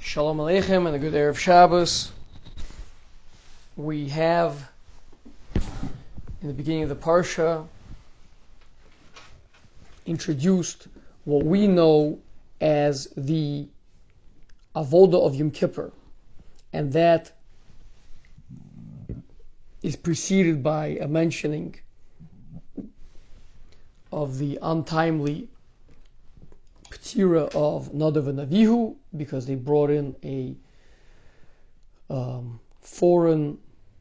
Shalom Aleichem and a good Erev Shabbos. We have, in the beginning of the Parsha, introduced what we know as the Avodah of Yom Kippur, and that is preceded by a mentioning of the untimely Ptira of Nadav and Avihu, because they brought in a foreign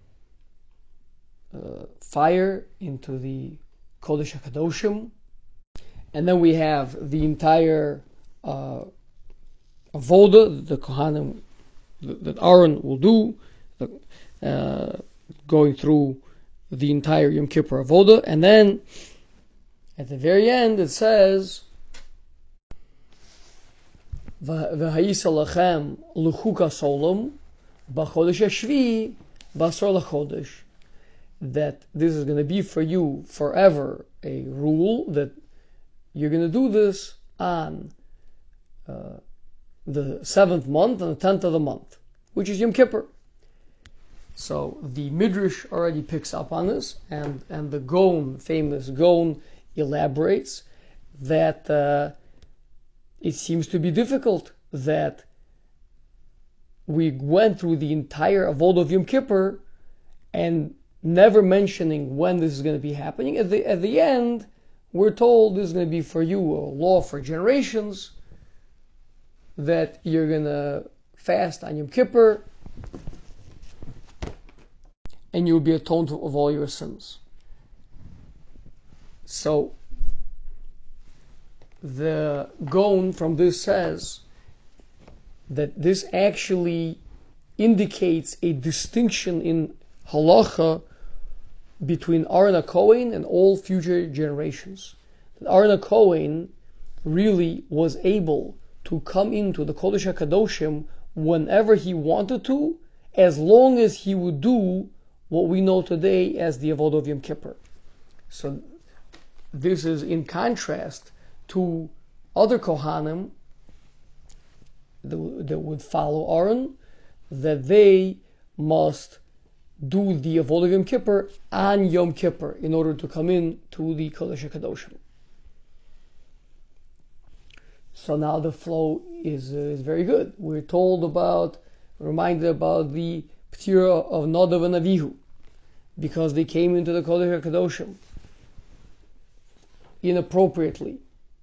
fire into the Kodesh HaKadoshim. And then we have the entire Avodah, the Kohanim, that Aaron will do, going through the entire Yom Kippur Avodah. And then at the very end it says, V'ha'isa lachem l'chuka solom b'chodesh hashvi b'asor l'chodesh, that this is going to be for you forever a rule, that you're going to do this on the 7th month and the 10th of the month, which is Yom Kippur. So the Midrash already picks up on this, and the Gaon, famous Gaon, elaborates that it seems to be difficult that we went through the entire Avodah of Yom Kippur and never mentioning when this is going to be happening. At the end, we're told this is going to be for you a law for generations, that you're going to fast on Yom Kippur and you'll be atoned of all your sins. So the Gaon from this says that this actually indicates a distinction in halacha between Aaron HaKohen and all future generations. That Aaron HaKohen really was able to come into the Kodesh HaKadoshim whenever he wanted to, as long as he would do what we know today as the Avodah of Yom Kippur. So this is in contrast to other Kohanim that would follow Aaron, that they must do the Avodah of Yom Kippur on Yom Kippur in order to come in to the Kodesh HaKadoshim. So now the flow is very good. We're reminded about the Ptira of Nadav and Avihu, because they came into the Kodesh HaKadoshim inappropriately.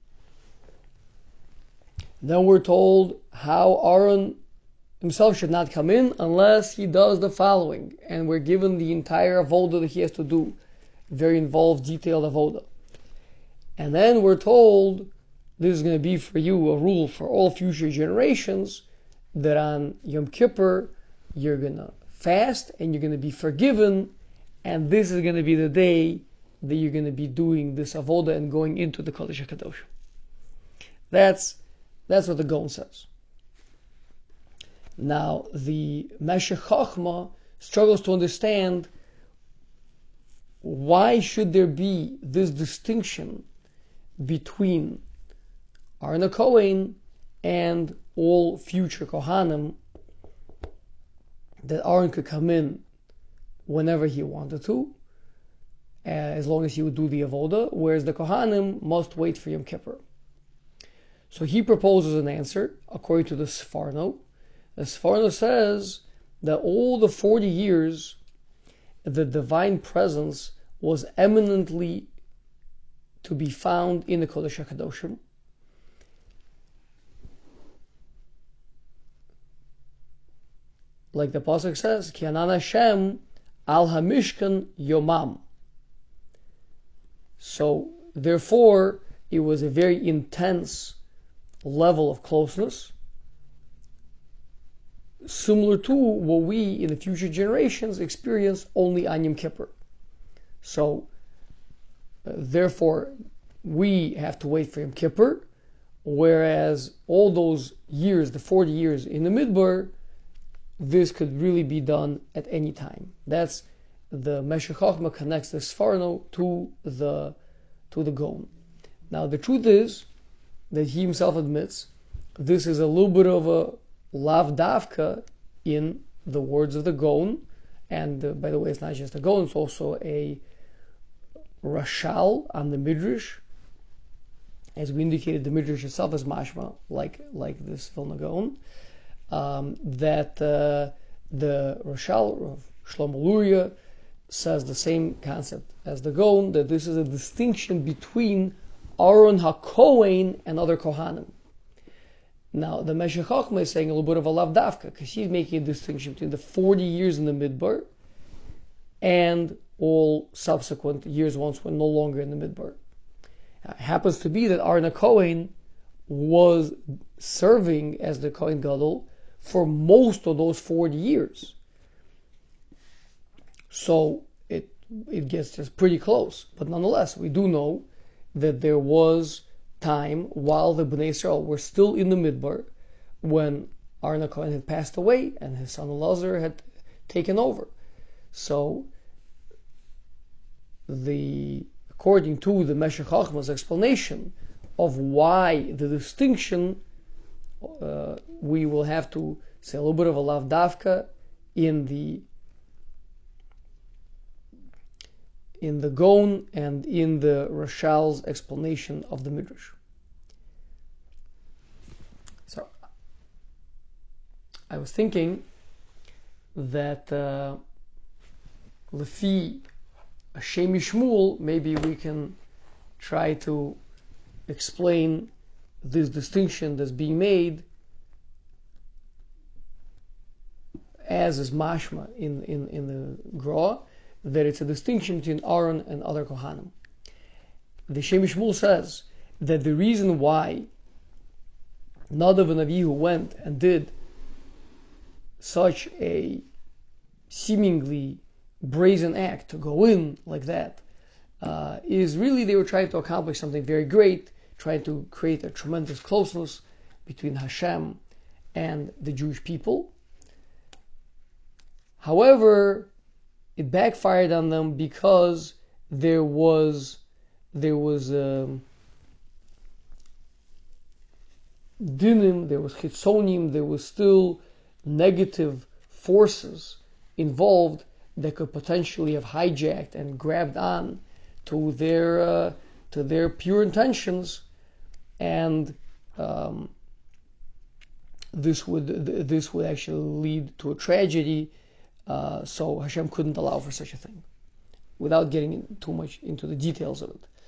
Then we're told how Aaron himself should not come in unless he does the following, and we're given the entire avodah that he has to do, very involved, detailed avodah. And then we're told this is going to be for you a rule for all future generations, that on Yom Kippur you're going to fast and you're going to be forgiven, and this is going to be the day that you're going to be doing this avodah and going into the Kodesh HaKadosh. That's what the Gaon says. Now, the Meshech Chochmah struggles to understand why should there be this distinction between Aaron HaKohen and all future Kohanim, that Aaron could come in whenever he wanted to, as long as he would do the Avodah, whereas the Kohanim must wait for Yom Kippur. So he proposes an answer according to the Sforno. The Sforno says that all the 40 years the divine presence was eminently to be found in the Kodesh HaKadoshim. Like the Pasuk says, Ki anan Hashem al hamishkan yomam. So therefore it was a very intense level of closeness, similar to what we in the future generations experience only on Yom Kippur. So therefore we have to wait for Yom Kippur, whereas all those years, the 40 years in the Midbar, this could really be done at any time. That's the Meshech Chochmah connects the Sforno to the Gaon. Now the truth is that he himself admits this is a little bit of lav davka in the words of the Gaon, and by the way, it's not just a Gaon, it's also a Rashal on the Midrash. As we indicated, the Midrash itself is mashma, like this Vilna Gaon, that the Rashal of Shlomo Luria says the same concept as the Gaon, that this is a distinction between Aaron HaKohen and other Kohanim. Now, the Meshech Chochmah is saying a little bit of a lav davka, because she's making a distinction between the 40 years in the Midbar and all subsequent years once we're no longer in the Midbar. It happens to be that Aaron HaKohen was serving as the Kohen Gadol for most of those 40 years. So it gets just pretty close. But nonetheless, we do know that there was time while the Bnei Israel were still in the Midbar when Aaron HaKohen had passed away and his son Elazar had taken over. So according to the Meshech Chochmah's explanation of why the distinction, we will have to say a little bit of a lav davka in the Gaon and in the Rashal's explanation of the Midrash. So I was thinking that Lefi Hashem Yishmuel, maybe we can try to explain this distinction that's being made as is mashma in the Gra, that it's a distinction between Aaron and other Kohanim. The Shem Yishmuel says that the reason why Nadav and Avihu went and did such a seemingly brazen act to go in like that is really they were trying to accomplish something very great, trying to create a tremendous closeness between Hashem and the Jewish people. However, it backfired on them because there was dinim, there was chitzonim, there was still negative forces involved that could potentially have hijacked and grabbed on to their pure intentions, and this would actually lead to a tragedy. So Hashem couldn't allow for such a thing, without getting too much into the details of it.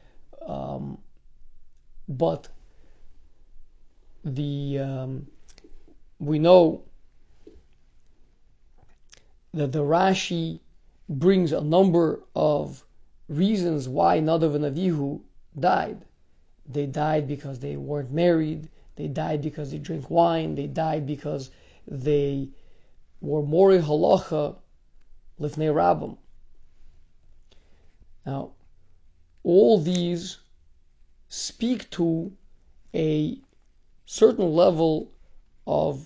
But we know that the Rashi brings a number of reasons why Nadav and Avihu died. They died because they weren't married. They died because they drank wine. They died because they were Mori Halacha Lifnei Rabbim. Now, all these speak to a certain level of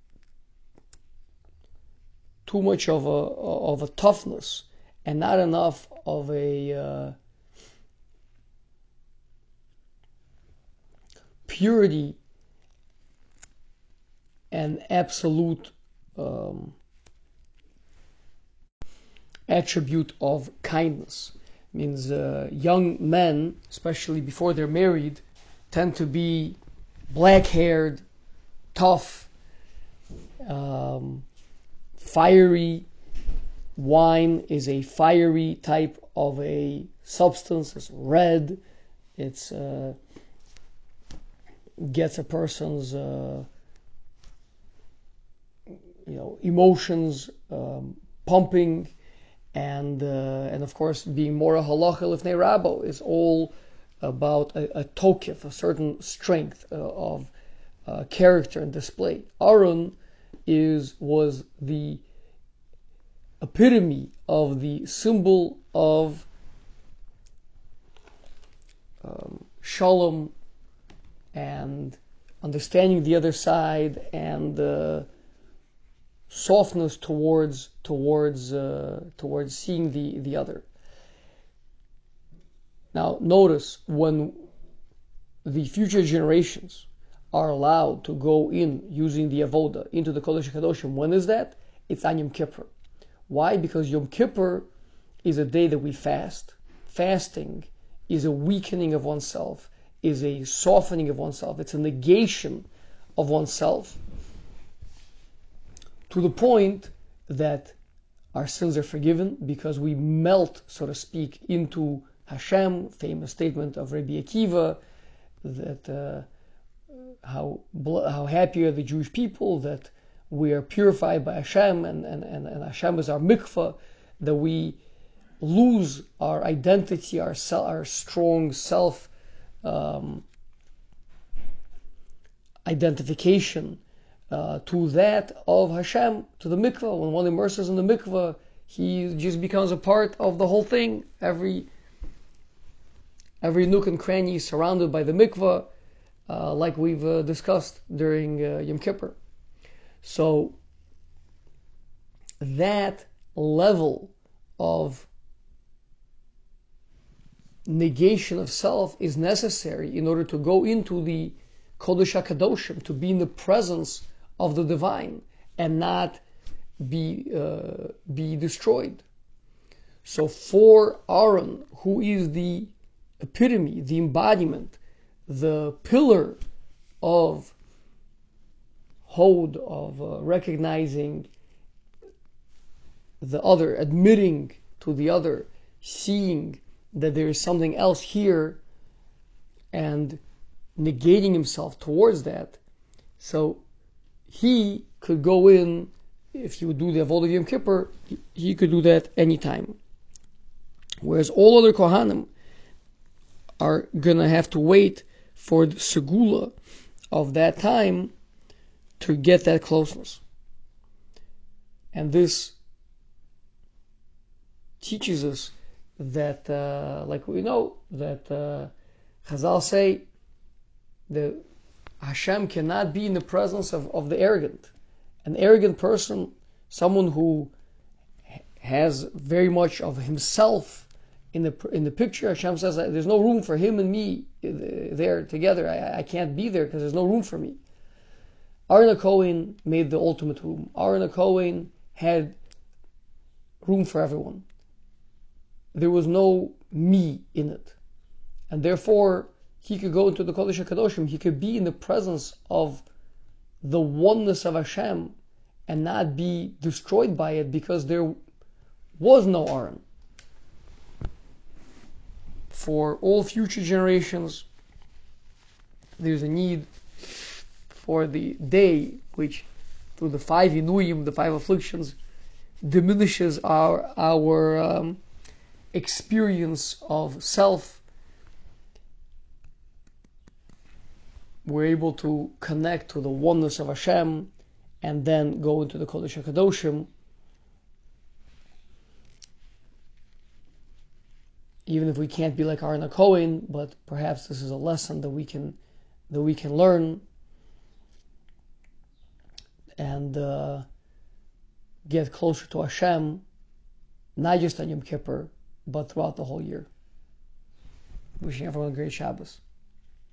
too much of a toughness and not enough of a purity and absolute attribute of kindness. Means young men, especially before they're married, tend to be black-haired, tough, fiery. Wine is a fiery type of a substance. It's red. It's gets a person's emotions pumping, and of course, being more a halacha lifnei rabbo is all about a tokif, a certain strength of character and display. Aaron was the epitome of the symbol of shalom and understanding the other side and softness towards seeing the other. Now, notice when the future generations are allowed to go in using the avoda into the Kodesh HaKadoshim. When is that? It's on Yom Kippur. Why? Because Yom Kippur is a day that we fast. Fasting is a weakening of oneself, is a softening of oneself. It's a negation of oneself to the point that our sins are forgiven because we melt, so to speak, into Hashem. Famous statement of Rabbi Akiva that how happy are the Jewish people that we are purified by Hashem and Hashem is our mikvah, that we lose our identity, our strong self identification to that of Hashem, to the mikvah. When one immerses in the mikvah, he just becomes a part of the whole thing. Every nook and cranny is surrounded by the mikvah, like we've discussed during Yom Kippur. So that level of negation of self is necessary in order to go into the Kodesh HaKadoshim, to be in the presence of the divine and not be destroyed. So for Aaron, who is the epitome, the embodiment, the pillar of Hod, of recognizing the other, admitting to the other, seeing that there is something else here and negating himself towards that. So he could go in, if he would do the Avodah of Yom Kippur, he could do that anytime. Whereas all other Kohanim are going to have to wait for the Segula of that time to get that closeness. And this teaches us that, like we know, that Chazal say that Hashem cannot be in the presence of the arrogant. An arrogant person, someone who has very much of himself in the picture, Hashem says that there's no room for him and me there together. I can't be there because there's no room for me. Aaron HaKohen made the ultimate room. Aaron HaKohen had room for everyone. There was no me in it. And therefore, he could go into the Kodesh HaKadoshim. He could be in the presence of the oneness of Hashem and not be destroyed by it because there was no Aaron. For all future generations, there's a need for the day which, through the 5 Inuyim, the 5 afflictions, diminishes our experience of self. We're able to connect to the oneness of Hashem and then go into the Kodesh HaKadoshim. Even if we can't be like Aaron HaKohen, but perhaps this is a lesson that we can learn and get closer to Hashem, not just on Yom Kippur, but throughout the whole year. Wishing everyone a great Shabbos.